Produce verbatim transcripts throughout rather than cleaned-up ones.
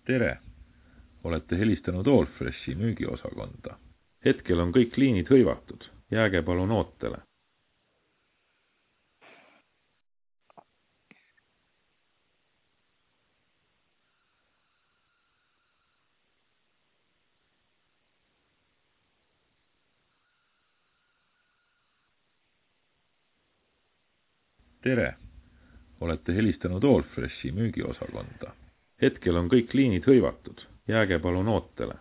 Tere! Olete helistanud Allfreshi müügiosakonda. Hetkel on kõik liinid hõivatud. Jääge palun ootele. Tere! Olete helistanud Allfreshi müügiosakonda. Hetkel on kõik liinid hõivatud. Jääge palun ootele.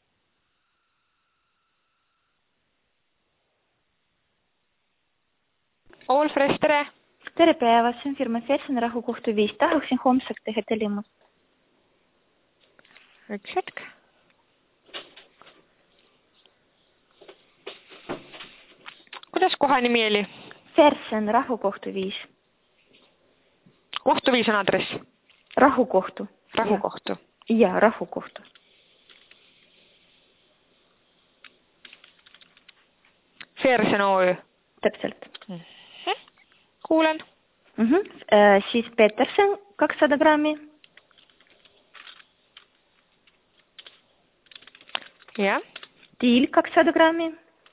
Allfresh, tere! Tere päevast, see on firma Fersen rahukohtu viis. Tahaksin homseks teha tellimust. Üks hetk. Kuidas koha nimi oli? Fersen rahukohtu viis. Kohtu viis on adress? Rahukohtu. Rahukohtu? Ja, rahukohtu. Fersen O Ö? Täpselt. Mm-hmm. Kuulen. Mm-hmm. Äh, siis Petersen kakssada grammi. Ja. Tiil kakssada grammi.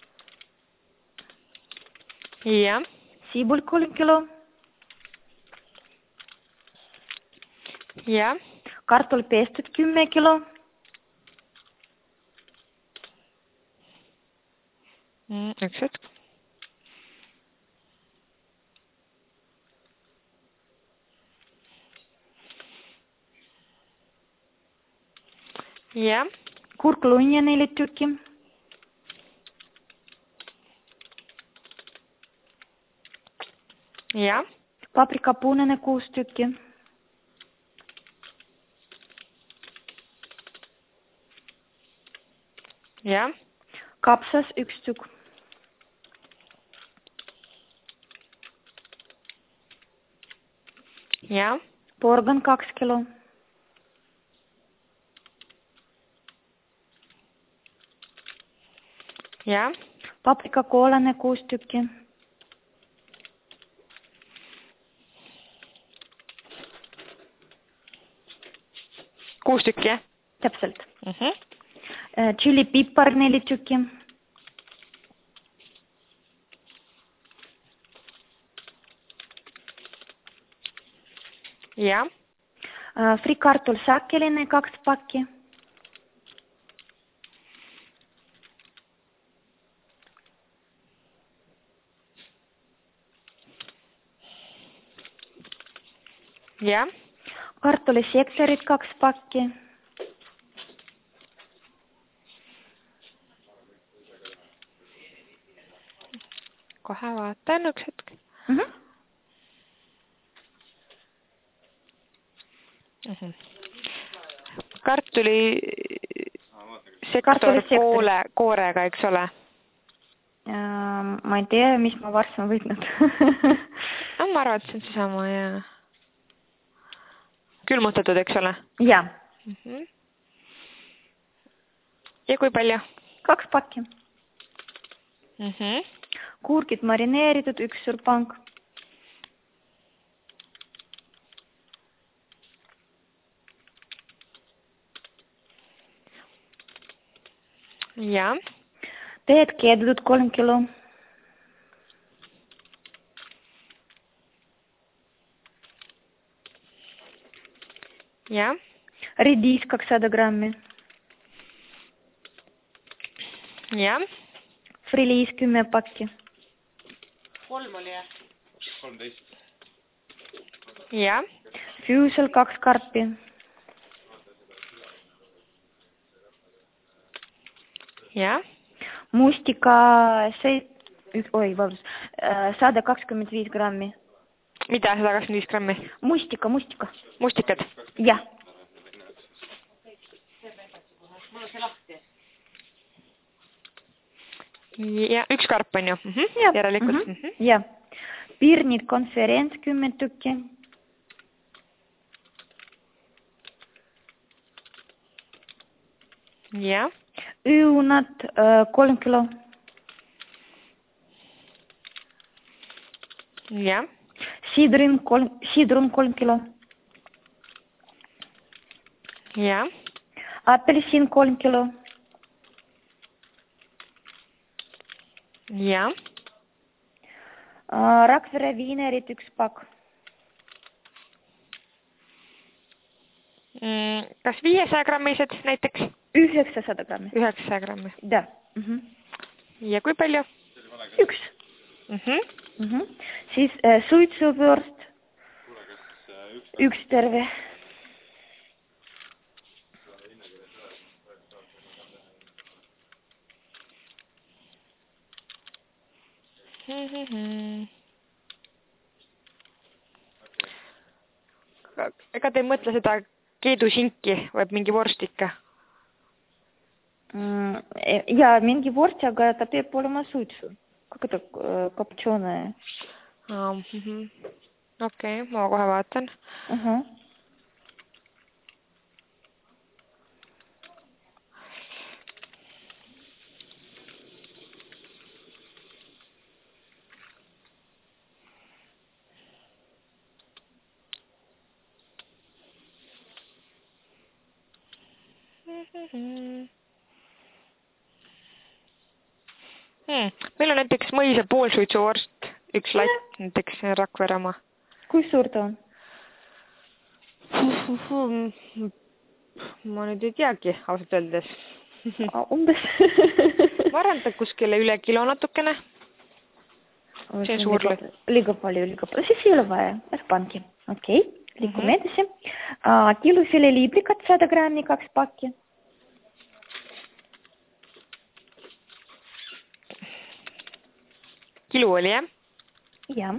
Ja. Siibul kolm kilo. Ja. Kartul pestud kümme kilo. Mm, üks hetk. Ja. Kurklunja neli tükki. Ja. Paprika punane kuus tükki. Ja. Kapsas üks tükk. Ja. Porgan kaks kilo. Ja. Paprika koolane kuus tükki. Kuus tükki, jah? Täpselt. Mm-hmm. Chili pipar neli tükki. Ja. Frikartul sakkeline kaks pakki. Ja. Kartulisektorid kaks pakki. Kohe vaatan üks hetk. Mm-hmm. Mm-hmm. Kartuli sektor poole koorega, eks ole? Uh, ma ei tea, mis ma varsti olen võtnud. no, ma arvan, et see on see sama ja külmutatud, eks ole? Ja. Mm-hmm. Ja kui palju? Kaks pakki. Mm-hmm. Kurgid marineeritud, üks surpank. Ja. Teed keedetud kolm kilo. Ja. Ridis kakssada grammi. Ja. Friliis kümme pakki. Kolm oli, jah? kolmteist. Ja. Füüsel kaks karpi. Ja. Mustika see, oi, vabandust, sada kakskümmend viis grammi. Mida sada kakskümmend viis grammi? Mustika, mustika. Mustikad? Jah. Ja, üks karp on ju? Mm-hmm. Ja. Järelikult? Mm-hmm. Mm-hmm. Ja. Pirnid konferents kümme tükki. Ja. Õunad kolm kilo. Ja. Sidrin kolm, sidrun kolm kilo. jah. Apelsin kolm kilo. jah. Rakvere viinerid üks pakk. Kas viiesaja grammised näiteks? üheksasada grammi. üheksasada grammi. Da. Mm-hmm. Ja kui palju? Üks. Mm-hmm. Mm-hmm. Siis äh, suitsuvõrst. Üks terve. Mm-hmm. Ega te ei mõtle seda keedusinki või mingi vorst ikka? Mm, ja, mingi vorst, aga ta peab olema suitsu. Как это копченое? Mm-hmm. Okei, okay, ma kohe vaatan. Uh-huh. Mm-hmm. Hmm. Meil on näiteks mõisa poolsuitsuvorst, üks latt, näiteks Rakvere oma. Kui suur ta on? Ma nüüd ei teagi, ausalt öeldes. Umbes. Ma arvan, et kuskile üle kilo natukene. See on suur latt. Liiga palju, liiga palju. Siis ei ole vaja. Ära panki. Okei, okay. Liikume mm-hmm. edasi. Uh, kilufile liiblikat sada grammi, kaks pakki. Kilo oli, jah? Jah.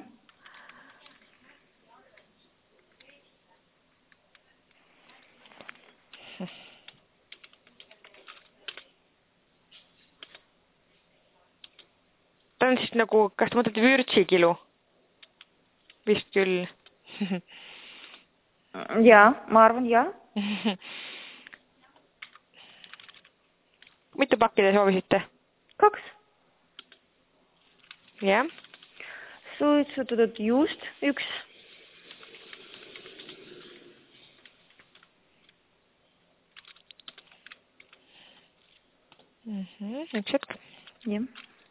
Ta on siis nagu, kas te mõtlete vürtsi kilo? Vist küll. Jaa, ma arvan, jah. Mitu pakki te soovisite? Kaks. Jah. Suitsutatud juust üks. Mm-hmm. Üks hetk. Jah.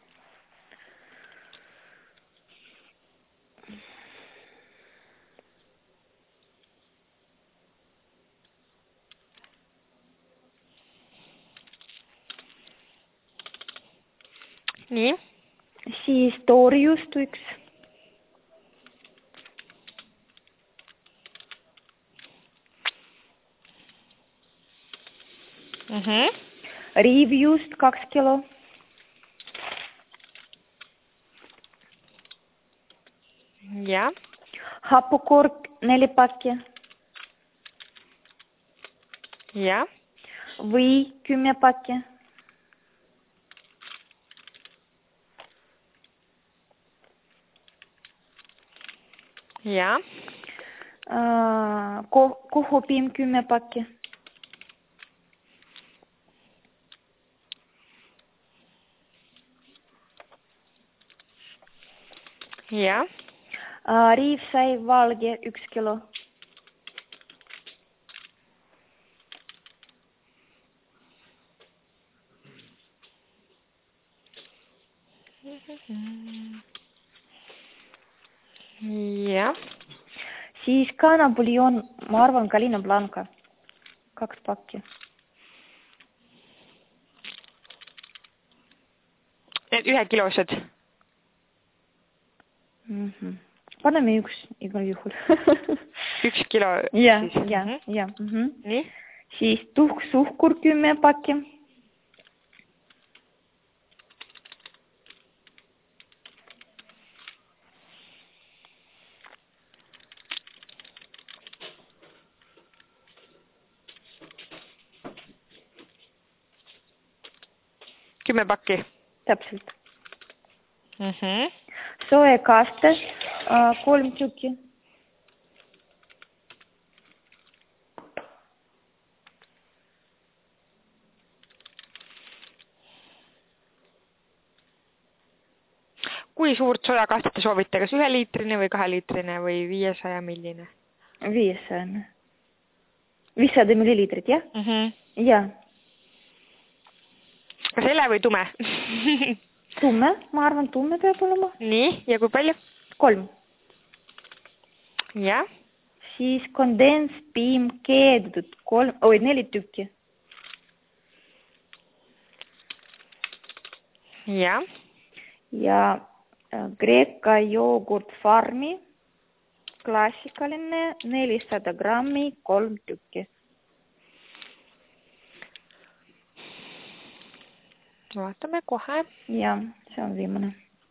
Nii. Siis toorijuustu üks. Mm-hmm. Riivjuust kaks kilo. Ja. Hapukork neli pakki. Ja. Või kümme pakki. Ja. Uh, ko- kohopiim kümme pakki. Ja. Uh, riivsai valge üks kilo. Ja. Siis kanapuljon, ma arvan, Galina Blanca. Kaks pakki. Need ühe kilosed? Mm-hmm. Paneme üks igal juhul. Üks kilo ja, siis? Ja, ja. Mm-hmm. Nii? Siis tuhksuhkur kümme pakki. Kümme pakki? Täpselt. Mm-hmm. Soekaste uh, kolm tükki. Kui suurt sojakastet te soovite, kas ühe liitrine või kahe liitrine või viiesaja milline? viiesaja. viissada milliliitrit, jah? Mm -hmm. Jaa. Kas hele või tume? Tumme, ma arvan, tumme peab olema. Nii, ja kui palju? Kolm. Jah. Siis kondenspiim keedetud kolm, oi, neli tükki. Jah. Ja Kreeka joogurt farmi, klassikaline, nelisada grammi, kolm tükki. Vaatame kohe. Ja, see on viimane.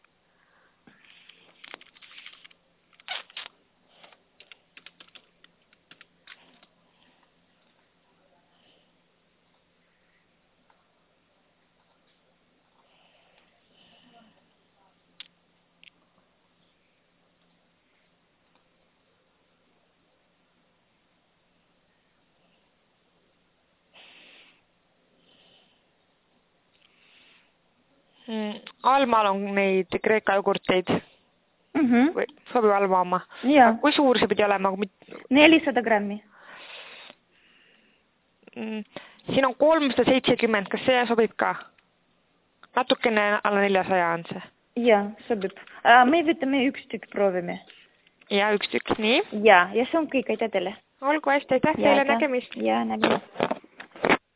Almal on neid Kreeka jogurteid. Mm -hmm. Või sobib Alma oma? Ja. Kui suur see pidi olema? nelisada grammi. Siin on kolmsada seitsekümmend, kas see sobib ka? Natukene alla neljasaja on see. Ja, sobib. Me võtame üks tükk proovime. Ja, üks tükk, nii. Ja, ja see on kõik, aitäh teile. Olgu hästi, aitäh teile, nägemist. Ja, nägemist.